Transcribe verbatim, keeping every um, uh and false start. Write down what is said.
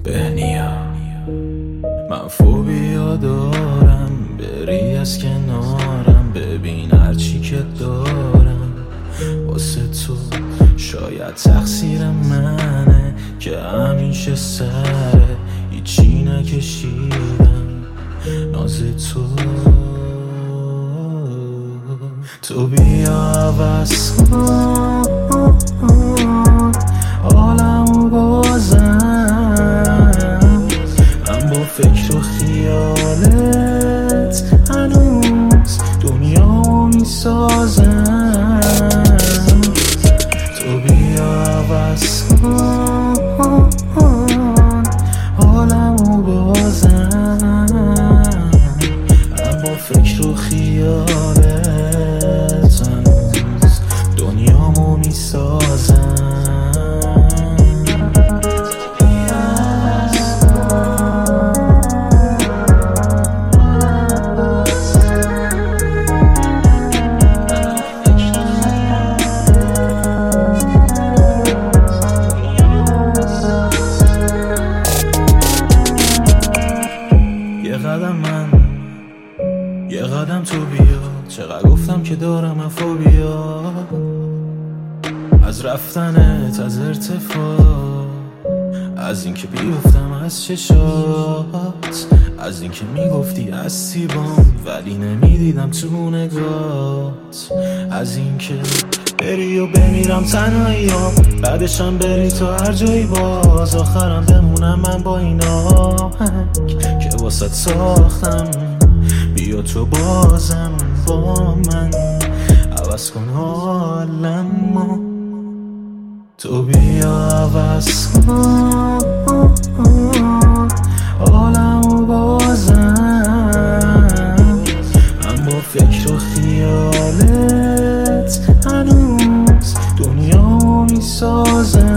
بهنیا من فوبیا دارم، بری از کنارم، ببین هرچی که دارم واسه تو. شاید تقصیر منه که همیشه سره هیچی نکشیدم ناز تو. تو بیا عوض کن حالمو بازم، من با فکر و خیالت هنوز دنیامو میسازم. تو بیا عوض کن حالمو بازم، من با فکر و خیالت هنوز دنیامو میسازم. یه قدم من یه قدم تو بیا، چقدر گفتم که دارم فوبیا از رفتنت، از ارتفاع، از اینکه بیفتم از چشات، از اینکه میگفتی از سیبام ولی نمیدیدم تو نگات، از اینکه بری و بمیرم تنهاییام بعدشم بری تو هر جایی باز آخرم بمونم من با این آهنگ که واسه ساختم. بیا تو بازم با من عوض کن حالمو، تو بیا عوض کن حالمو بازم، من با فکر و خیالت هنوز دنیامو میسازم.